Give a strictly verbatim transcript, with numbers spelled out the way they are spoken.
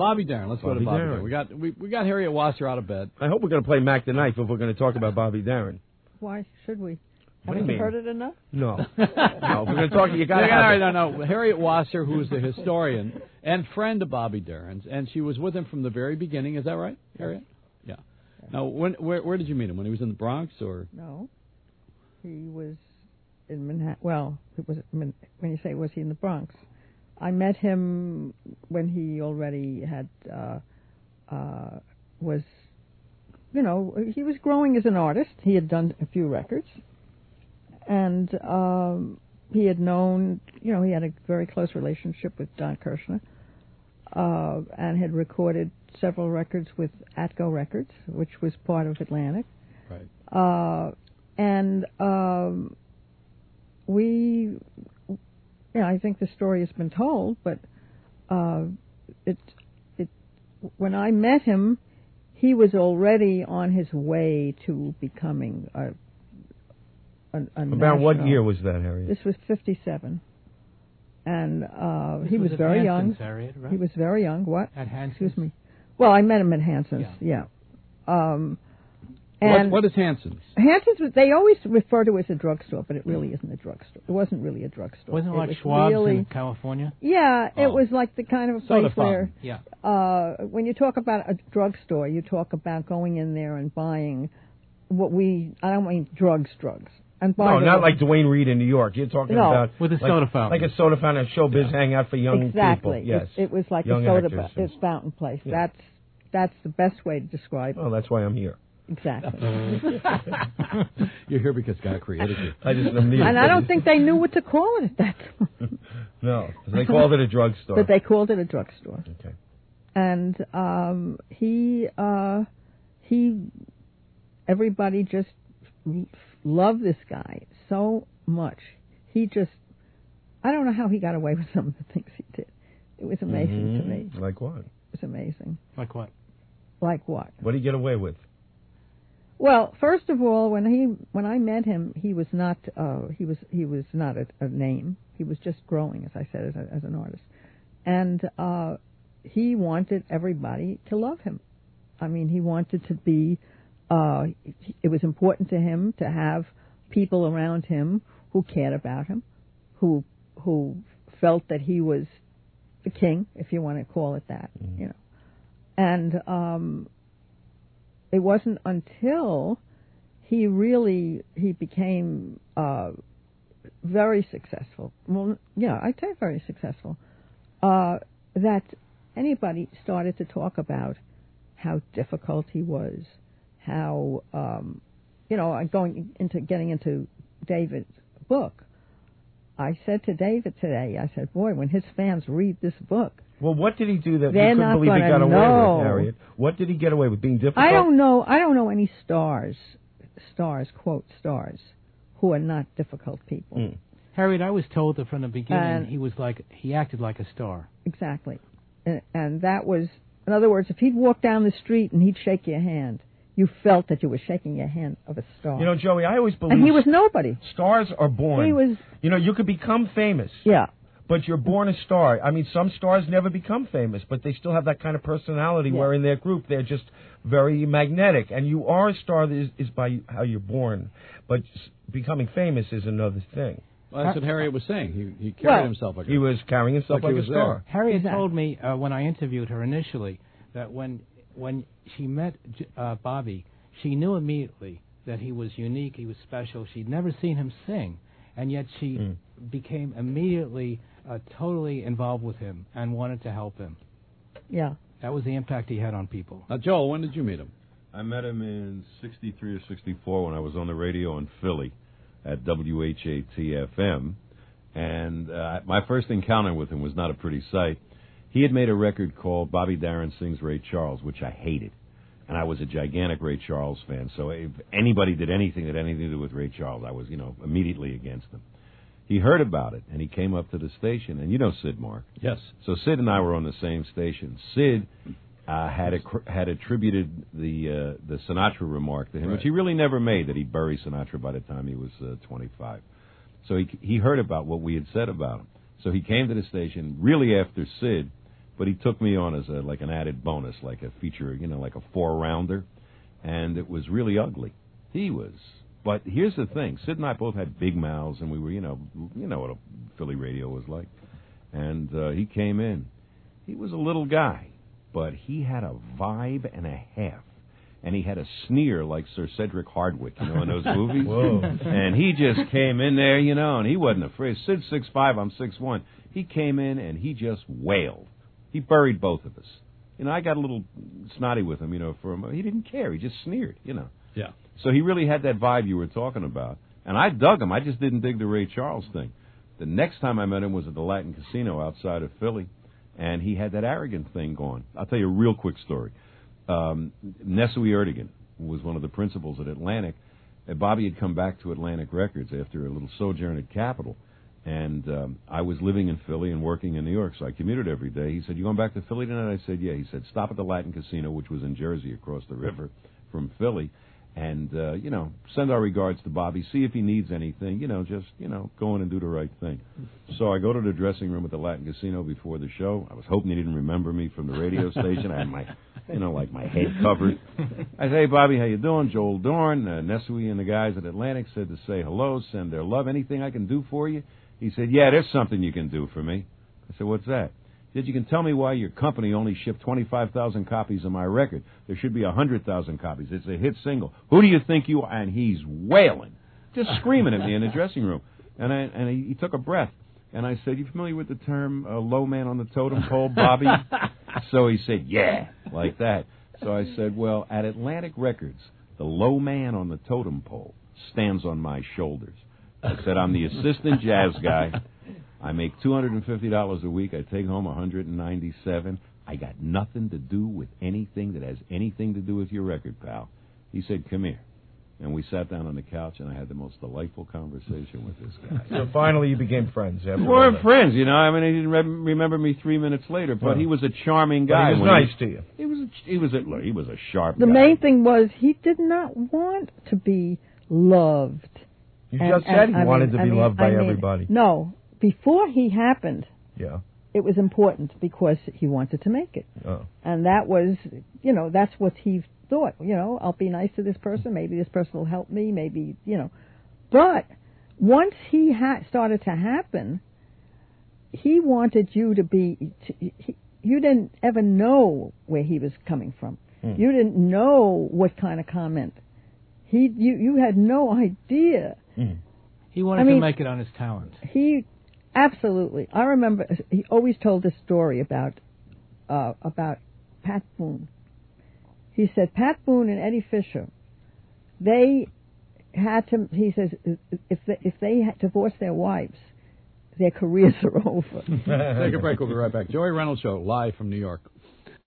Bobby Darin. Let's Bobby go to Bobby Darin. Darin. We got we, we got Harriet Wasser out of bed. I hope we're going to play Mac the Knife if we're going to talk about Bobby Darin. Why should we? What do Haven't you you mean? heard it enough? No. no, if we're going to talk, you got to Yeah, have no, it. no, no. Harriet Wasser, who is the historian and friend of Bobby Darin's, and she was with him from the very beginning. Is that right, Harriet? Yeah. Now, when where, where did you meet him? When he was in the Bronx, or? No. He was in Manhattan. Well, it was when you say was he in the Bronx? I met him when he already had uh, uh, was, you know, he was growing as an artist. He had done a few records, and um, he had known, you know, he had a very close relationship with Don Kirshner, uh, and had recorded several records with Atco Records, which was part of Atlantic. Right. Uh, and um, we, yeah, I think the story has been told, but uh, it, it, when I met him, he was already on his way to becoming a, a, a About what national- year was that, Harriet? This was fifty-seven, and uh, This he was, was at very Hanson's, young. Harriet, right? He was very young. What? At Hanson's? Excuse me. Well, I met him at Hanson's. Yeah. Um, and what, what is Hanson's? Hanson's, was- they always refer to it as a drugstore, but it really isn't a drugstore. It wasn't really a drugstore. Wasn't it like was Schwab's really, in California? Yeah, it Oh. was like the kind of a Soda place where, fountain. Yeah. uh, when you talk about a drugstore, you talk about going in there and buying what we, I don't mean drugs, drugs. And by No, the not way- like Dwayne Reed in New York. You're talking No. about With a like, soda fountain. like a soda fountain, a showbiz hangout for young exactly. people. Yes, It, it was like Young a soda actors. ba- it's fountain place. Yeah. That's that's the best way to describe it. Oh, that's why I'm here. Exactly. You're here because God created you. I just am And I don't think they knew what to call it at that time. No, they called it a drugstore. But they called it a drugstore. Okay. And um, he, uh, he, everybody just loved this guy so much. He just, I don't know how he got away with some of the things he did. It was amazing Mhm. to me. Like what? It was amazing. Like what? Like what? What did he get away with? Well, first of all, when he when I met him, he was not uh, he was he was not a, a name. He was just growing, as I said, as, a, as an artist, and uh, he wanted everybody to love him. I mean, he wanted to be. Uh, it was important to him to have people around him who cared about him, who who felt that he was the king, if you want to call it that, Mm-hmm. you know, and. Um, It wasn't until he really he became uh, very successful. Well, yeah, I'd say very successful. Uh, that anybody started to talk about how difficult he was, how um, you know, going into getting into David's book. I said to David today, I said, "Boy, when his fans read this book." Well, what did he do that They're you couldn't not believe he gonna got away know. with, Harriet? What did he get away with? Being difficult? I don't know. I don't know any stars, stars, quote stars, who are not difficult people. Mm. Harriet, I was told that from the beginning And- he was like he acted like a star. Exactly, and, and that was, in other words, if he'd walk down the street and he'd shake your hand, you felt that you were shaking your hand of a star. You know, Joey, I always believe and he was nobody. stars are born. He was, You know, you could become famous. yeah. But you're born a star. I mean, some stars never become famous, but they still have that kind of personality Yeah. where in their group they're just very magnetic. And you are a star that is, is by how you're born. But s- becoming famous is another thing. Well, that's what Harriet was saying. He he carried Well, himself like He was carrying himself Like he like, was a star. there. Harriet Exactly. told me uh, when I interviewed her initially that when when she met J- uh, Bobby, she knew immediately that he was unique, he was special. She'd never seen him sing, and yet she Mm. became immediately uh, totally involved with him and wanted to help him. Yeah. That was the impact he had on people. Now, Joel, when did you meet him? I met him in sixty-three or sixty-four when I was on the radio in Philly at W H A T F M. And uh, my first encounter with him was not a pretty sight. He had made a record called Bobby Darin Sings Ray Charles, which I hated. And I was a gigantic Ray Charles fan. So if anybody did anything that had anything to do with Ray Charles, I was, you know, immediately against them. He heard about it, and he came up to the station. And you know Sid, Mark. Yes. So Sid and I were on the same station. Sid uh, had a, had attributed the uh, the Sinatra remark to him, Right. which he really never made, that he buried Sinatra by the time he was uh, twenty-five. So he he heard about what we had said about him. So he came to the station really after Sid, but he took me on as a like an added bonus, like a feature, you know, like a four rounder, and it was really ugly. He was. But here's the thing: Sid and I both had big mouths, and we were, you know, you know what a Philly radio was like. And uh, he came in. He was a little guy, but he had a vibe and a half. And he had a sneer like Sir Cedric Hardwicke, you know, in those movies. Whoa. And he just came in there, you know, and he wasn't afraid. Sid's six five, I'm six one. He came in and he just wailed. He buried both of us. You know, I got a little snotty with him, you know, for him. He didn't care. He just sneered, you know. Yeah. So he really had that vibe you were talking about. And I dug him. I just didn't dig the Ray Charles thing. The next time I met him was at the Latin Casino outside of Philly, and he had that arrogant thing going. I'll tell you a real quick story. Um, Nesui Erdogan was one of the principals at Atlantic. And Bobby had come back to Atlantic Records after a little sojourn at Capitol. And um, I was living in Philly and working in New York, so I commuted every day. He said, "You going back to Philly tonight?" I said, "Yeah." He said, "Stop at the Latin Casino," which was in Jersey across the river from Philly. And, uh, you know, send our regards to Bobby. See if he needs anything. You know, just, you know, go in and do the right thing. So I go to the dressing room at the Latin Casino before the show. I was hoping he didn't remember me from the radio station. I had my, you know, like my head covered. I say, "Hey, Bobby, how you doing? Joel Dorn, uh, Nesui and the guys at Atlantic said to say hello, send their love. Anything I can do for you?" He said, "Yeah, there's something you can do for me." I said, "What's that?" He said, "You can tell me why your company only shipped twenty-five thousand copies of my record. There should be one hundred thousand copies. It's a hit single. Who do you think you are?" And he's wailing, just screaming at me in the dressing room. And I, and he, he took a breath. And I said, "You familiar with the term uh, low man on the totem pole, Bobby?" So he said, "Yeah," like that. So I said, "Well, at Atlantic Records, the low man on the totem pole stands on my shoulders." I said, "I'm the assistant jazz guy. I make two hundred fifty dollars a week. I take home one hundred ninety-seven dollars. I got nothing to do with anything that has anything to do with your record, pal." He said, "Come here." And we sat down on the couch, and I had the most delightful conversation with this guy. So finally you became friends. We weren't friends, you know. I mean, he didn't re- remember me three minutes later, but Well, he was a charming guy. But he was when nice he, to you. He was a, he was a, look, he was a sharp The guy. main thing was he did not want to be loved. You And- just said and, he I wanted mean- to I be mean- loved by I mean, everybody. No, before he happened, Yeah. it was important because he wanted to make it. Oh. And that was, you know, that's what he thought. You know, I'll be nice to this person. Maybe this person will help me. Maybe, you know. But once he ha- started to happen, he wanted you to be, to, he, you didn't ever know where he was coming from. Hmm. You didn't know what kind of comment. He, you, you had no idea. Mm. He wanted I mean, to make it on his talent. He, absolutely. I remember he always told this story about, uh, about Pat Boone. He said Pat Boone and Eddie Fisher, they had to, he says, if they, if they had divorced their wives, their careers are over. Take a break. We'll be right back. Joey Reynolds Show, live from New York.